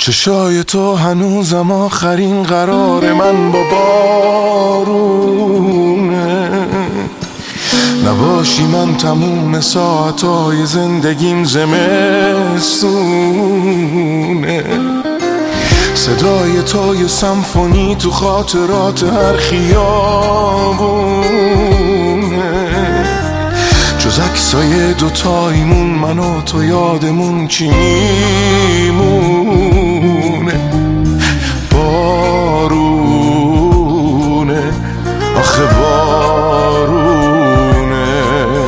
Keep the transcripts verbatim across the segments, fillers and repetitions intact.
چشای تو هنوزم آخرین قرار من با بارونه. نباشی من تموم ساعتای زندگیم زمستونه. صدای تو یه سمفونی تو خاطرات هر خیابونه. جز عکسای دوتاییمون من و تو یادمون چی میمونه؟ بارونه، آخه بارونه.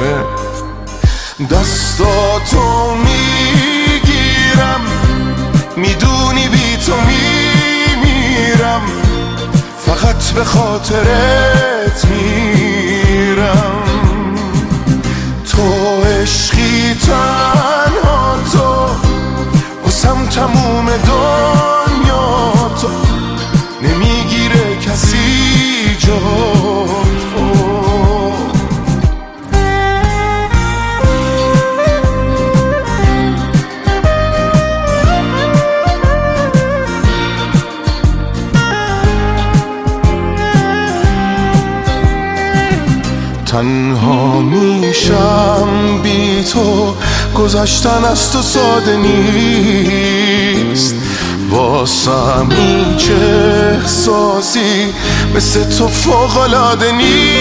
دستاتو میگیرم، میدونی بی تو میمیرم، فقط به خاطرت میرم. تو عشقی تنها تو، واسم تموم دنیا تو، نمیگیره کسی جا تو. تنها میشم بی تو، گذشتن از تو ساده نیست. واسم هیچ احساسی مثل تو فوق‌العاده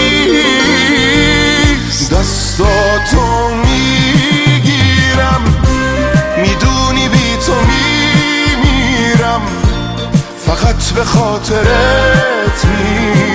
نیست. دستاتو میگیرم، میدونی بی تو میمیرم، فقط به خاطرت میرم.